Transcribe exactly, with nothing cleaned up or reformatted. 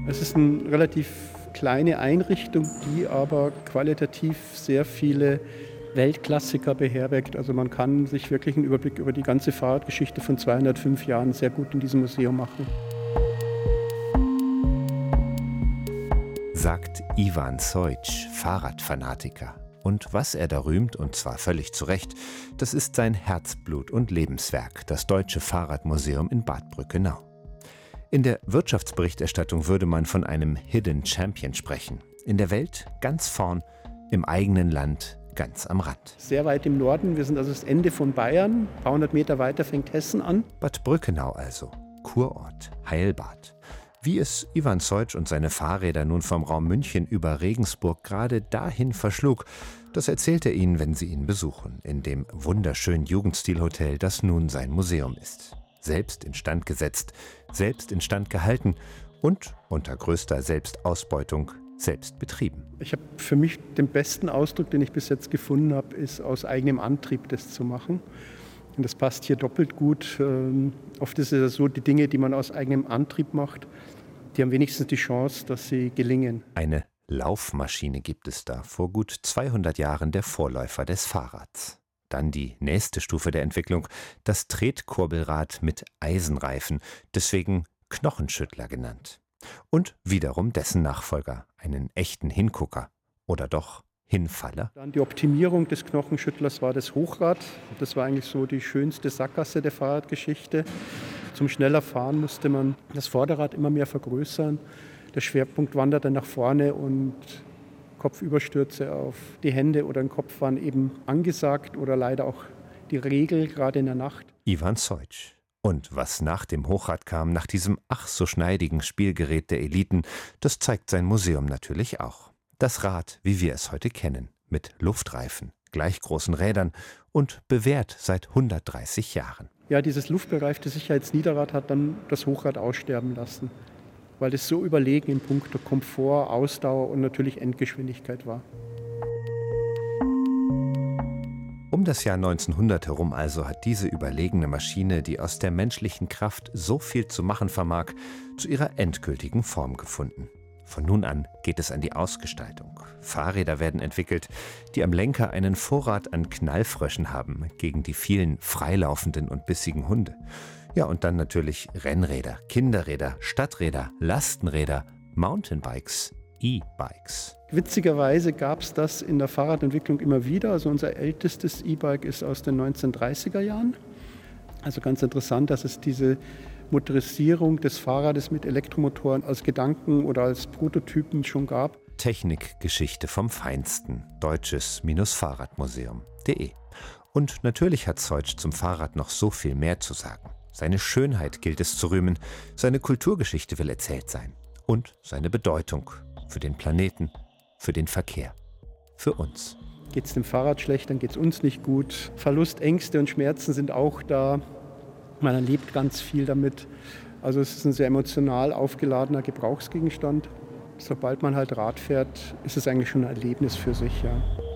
Es ist eine relativ kleine Einrichtung, die aber qualitativ sehr viele Weltklassiker beherbergt. Also man kann sich wirklich einen Überblick über die ganze Fahrradgeschichte von zweihundertfünf Jahren sehr gut in diesem Museum machen. Sagt Ivan Sojc, Fahrradfanatiker. Und was er da rühmt, und zwar völlig zu Recht, das ist sein Herzblut und Lebenswerk, das Deutsche Fahrradmuseum in Bad Brückenau. In der Wirtschaftsberichterstattung würde man von einem Hidden Champion sprechen. In der Welt ganz vorn, im eigenen Land ganz am Rand. Sehr weit im Norden, wir sind also das Ende von Bayern. Ein paar hundert Meter weiter fängt Hessen an. Bad Brückenau also, Kurort, Heilbad. Wie es Ivan Sojc und seine Fahrräder nun vom Raum München über Regensburg gerade dahin verschlug, das erzählt er ihnen, wenn sie ihn besuchen, in dem wunderschönen Jugendstilhotel, das nun sein Museum ist. Selbst instand gesetzt, selbst instand gehalten und unter größter Selbstausbeutung selbst betrieben. Ich habe für mich den besten Ausdruck, den ich bis jetzt gefunden habe, ist aus eigenem Antrieb das zu machen. Und das passt hier doppelt gut. Ähm, oft ist es so, die Dinge, die man aus eigenem Antrieb macht, die haben wenigstens die Chance, dass sie gelingen. Eine Laufmaschine gibt es da, vor gut zweihundert Jahren der Vorläufer des Fahrrads. Dann die nächste Stufe der Entwicklung, das Tretkurbelrad mit Eisenreifen, deswegen Knochenschüttler genannt. Und wiederum dessen Nachfolger, einen echten Hingucker oder doch Hinfaller. Dann die Optimierung des Knochenschüttlers war das Hochrad. Das war eigentlich so die schönste Sackgasse der Fahrradgeschichte. Zum schneller Fahren musste man das Vorderrad immer mehr vergrößern. Der Schwerpunkt wanderte nach vorne und Kopfüberstürze auf die Hände oder den Kopf waren eben angesagt oder leider auch die Regel, gerade in der Nacht. Ivan Sojc. Und was nach dem Hochrad kam, nach diesem ach so schneidigen Spielgerät der Eliten, das zeigt sein Museum natürlich auch. Das Rad, wie wir es heute kennen, mit Luftreifen, gleich großen Rädern und bewährt seit hundertdreißig Jahren. Ja, dieses luftbereifte Sicherheitsniederrad hat dann das Hochrad aussterben lassen, weil es so überlegen in puncto Komfort, Ausdauer und natürlich Endgeschwindigkeit war. Um das Jahr neunzehnhundert herum also hat diese überlegene Maschine, die aus der menschlichen Kraft so viel zu machen vermag, zu ihrer endgültigen Form gefunden. Von nun an geht es an die Ausgestaltung. Fahrräder werden entwickelt, die am Lenker einen Vorrat an Knallfröschen haben gegen die vielen freilaufenden und bissigen Hunde. Ja, und dann natürlich Rennräder, Kinderräder, Stadträder, Lastenräder, Mountainbikes, E-Bikes. Witzigerweise gab es das in der Fahrradentwicklung immer wieder. Also unser ältestes E-Bike ist aus den neunzehnhundertdreißiger Jahren. Also ganz interessant, dass es diese Motorisierung des Fahrrades mit Elektromotoren als Gedanken oder als Prototypen schon gab. Technikgeschichte vom Feinsten. Deutsches-Fahrradmuseum punkt de. Und natürlich hat Sojc zum Fahrrad noch so viel mehr zu sagen. Seine Schönheit gilt es zu rühmen, seine Kulturgeschichte will erzählt sein und seine Bedeutung für den Planeten, für den Verkehr, für uns. Geht es dem Fahrrad schlecht, dann geht es uns nicht gut. Verlust, Ängste und Schmerzen sind auch da. Man erlebt ganz viel damit. Also es ist ein sehr emotional aufgeladener Gebrauchsgegenstand. Sobald man halt Rad fährt, ist es eigentlich schon ein Erlebnis für sich, ja.